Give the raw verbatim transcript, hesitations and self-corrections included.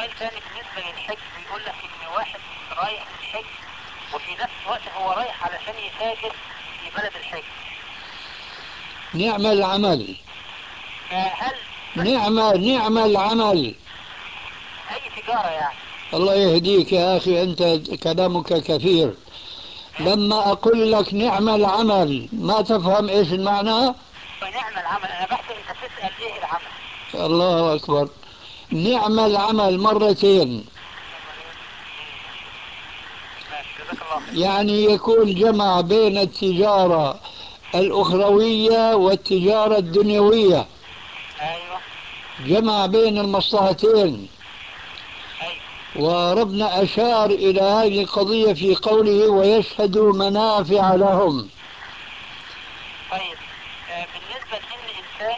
سؤال تاني بالنسبة للحج، بيقول لك ان واحد رايح الحج وفي نفس الوقت هو رايح علشان يتاجر في بلد الحج. نعم العمل. فهل نعم نعم العمل. اي تجارة يعني؟ الله يهديك يا أخي، أنت كلامك كثير. إيه؟ لما أقول لك نعم العمل ما تفهم إيش المعنى؟ فنعم العمل، انا بحث انت تسأل ايه العمل. الله أكبر. نعم العمل مرتين. ماشي، جزاك الله خير. يعني يكون جمع بين التجارة الأخروية والتجارة الدنيوية، ايوه. جمع بين المصلحتين. ايوه. وربنا أشار إلى هذه القضية في قوله ويشهدوا منافع لهم.